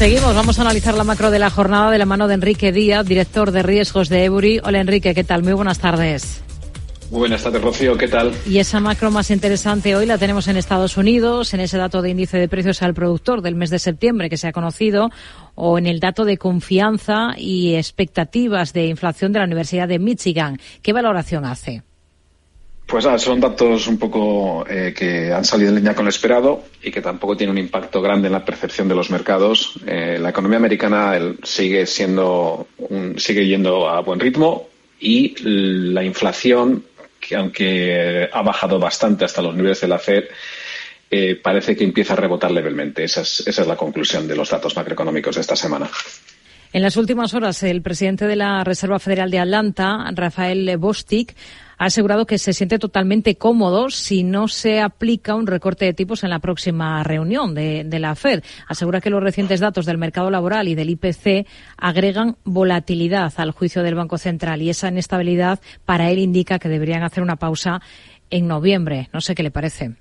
Seguimos, vamos a analizar la macro de la jornada de la mano de Enrique Díaz, director de riesgos de Ebury. Hola Enrique, ¿qué tal? Muy buenas tardes. Muy buenas tardes, Rocío, ¿qué tal? Y esa macro más interesante hoy la tenemos en Estados Unidos, en ese dato de índice de precios al productor del mes de septiembre que se ha conocido, o en el dato de confianza y expectativas de inflación de la Universidad de Michigan. ¿Qué valoración hace? Pues son datos un poco que han salido en línea con lo esperado y que tampoco tienen un impacto grande en la percepción de los mercados. La economía americana sigue yendo a buen ritmo y la inflación, que aunque ha bajado bastante hasta los niveles de la Fed, parece que empieza a rebotar levemente. Esa es la conclusión de los datos macroeconómicos de esta semana. En las últimas horas, el presidente de la Reserva Federal de Atlanta, Raphael Bostic, ha asegurado que se siente totalmente cómodo si no se aplica un recorte de tipos en la próxima reunión de la Fed. Asegura que los recientes datos del mercado laboral y del IPC agregan volatilidad al juicio del Banco Central y esa inestabilidad para él indica que deberían hacer una pausa en noviembre. No sé qué le parece.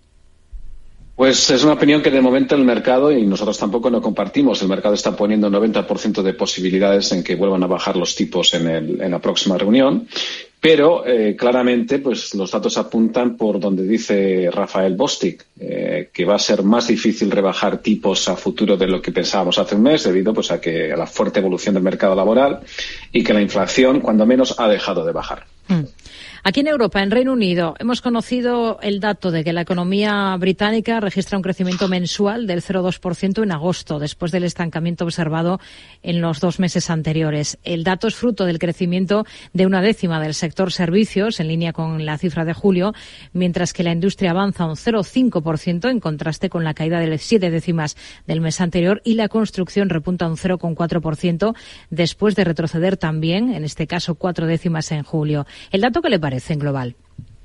Pues es una opinión que de momento el mercado, y nosotros tampoco no compartimos, el mercado está poniendo 90% de posibilidades en que vuelvan a bajar los tipos en la próxima reunión, pero claramente pues los datos apuntan por donde dice Raphael Bostic, que va a ser más difícil rebajar tipos a futuro de lo que pensábamos hace un mes debido pues a la fuerte evolución del mercado laboral y que la inflación cuando menos ha dejado de bajar. Aquí en Europa, en Reino Unido, hemos conocido el dato de que la economía británica registra un crecimiento mensual del 0,2% en agosto, después del estancamiento observado en los 2 meses anteriores. El dato es fruto del crecimiento de 1/10 del sector servicios, en línea con la cifra de julio, mientras que la industria avanza un 0,5% en contraste con la caída de 0,7 del mes anterior y la construcción repunta un 0,4% después de retroceder también, en este caso 0,4 en julio. ¿El dato qué le parece en global?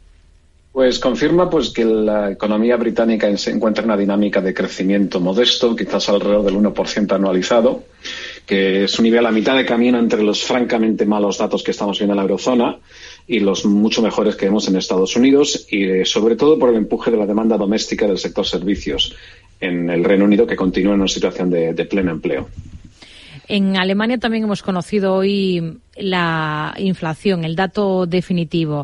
Pues confirma que la economía británica se encuentra en una dinámica de crecimiento modesto, quizás alrededor del 1% anualizado, que es un nivel a mitad de camino entre los francamente malos datos que estamos viendo en la eurozona y los mucho mejores que vemos en Estados Unidos y sobre todo por el empuje de la demanda doméstica del sector servicios en el Reino Unido, que continúa en una situación de pleno empleo. En Alemania también hemos conocido hoy la inflación, el dato definitivo.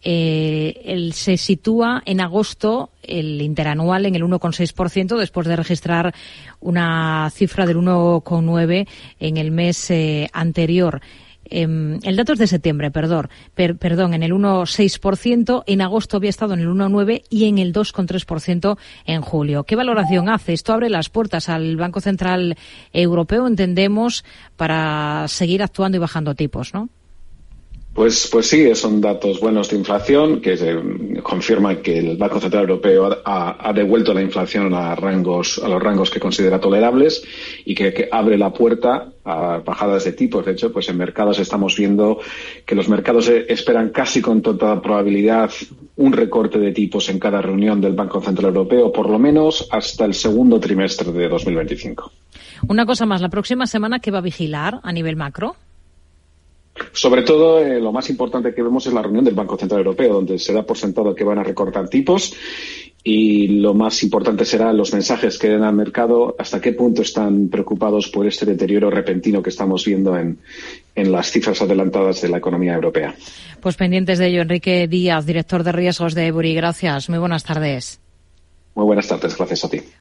Se sitúa en agosto, el interanual, en el 1,6%, después de registrar una cifra del 1,9% en el mes anterior. El dato es de septiembre, perdón, en el 1,6%, en agosto había estado en el 1,9% y en el 2,3% en julio. ¿Qué valoración hace? Esto abre las puertas al Banco Central Europeo, entendemos, para seguir actuando y bajando tipos, ¿no? Pues sí, son datos buenos de inflación que confirman que el Banco Central Europeo ha devuelto la inflación a los rangos que considera tolerables y que abre la puerta a bajadas de tipos. De hecho, pues en mercados estamos viendo que los mercados esperan casi con toda probabilidad un recorte de tipos en cada reunión del Banco Central Europeo, por lo menos hasta el segundo trimestre de 2025. Una cosa más, la próxima semana, ¿qué va a vigilar a nivel macro? Sobre todo, lo más importante que vemos es la reunión del Banco Central Europeo, donde se da por sentado que van a recortar tipos y lo más importante serán los mensajes que den al mercado, hasta qué punto están preocupados por este deterioro repentino que estamos viendo en las cifras adelantadas de la economía europea. Pues pendientes de ello, Enrique Díaz, director de riesgos de Ebury. Gracias. Muy buenas tardes. Muy buenas tardes. Gracias a ti.